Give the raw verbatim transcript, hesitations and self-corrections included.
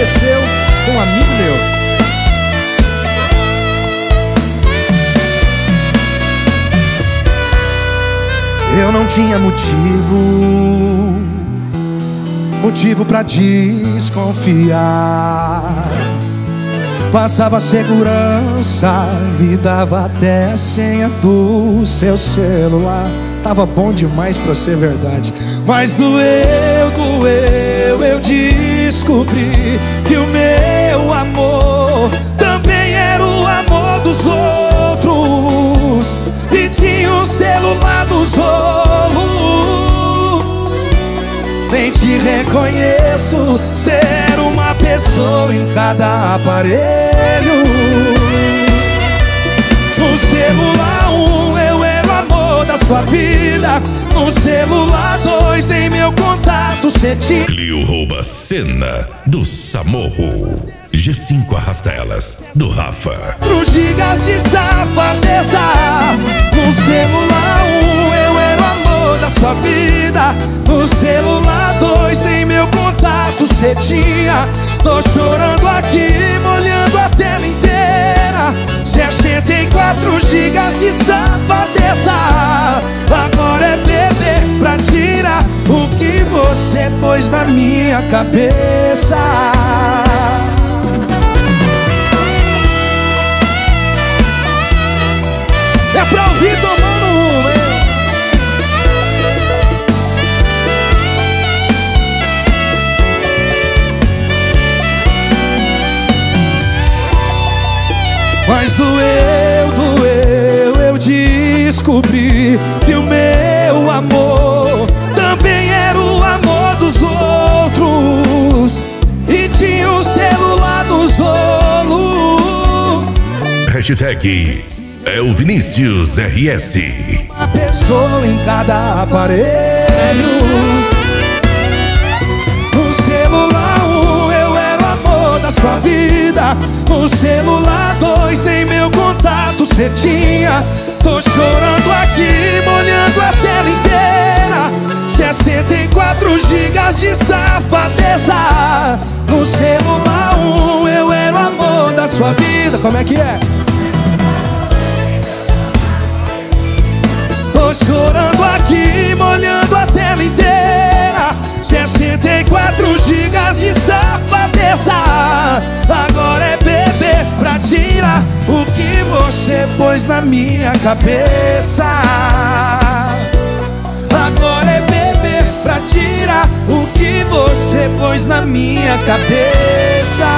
aconteceu com um amigo meu. Eu não tinha motivo, motivo pra desconfiar. Passava segurança, me dava até a senha do seu celular. Tava bom demais pra ser verdade. Mas doeu, doeu, eu descobri que o meu amor também era o amor dos outros, e tinha um celular dos rolos. Nem te reconheço, ser uma pessoa em cada aparelho. No celular um eu era o amor da sua vida, no celular dois nem meu contato cê tinha. Clio rouba cena do Samorro. G cinco arrasta elas do Rafa. quatro gigas de safadeza. No celular um eu era o amor da sua vida, no celular dois nem meu contato cê tinha. Tô chorando aqui, molhando a tela inteira. sessenta e quatro gigas de safadeza. Agora é beber pra tirar o que você pôs na minha cabeça. É pra ouvir tomando um, hein? Mas doeu, doeu, eu descobri que o meu amor também era o amor dos outros, e tinha o celular dos rolos. Hashtag é o Vinícius R S. Uma pessoa em cada aparelho. No celular um eu era o amor da sua vida, no celular dois nem meu contato cê tinha. Tô chorando aqui, molhando a tela inteira. sessenta e quatro gigas de safadeza. No celular um eu era o amor da sua vida. Como é que é? Tô chorando aqui, molhando a tela inteira. sessenta e quatro gigas de safadeza. Agora é beber pra tirar o que você pôs na minha cabeça. Agora é beber pra tirar o que você pôs na minha cabeça.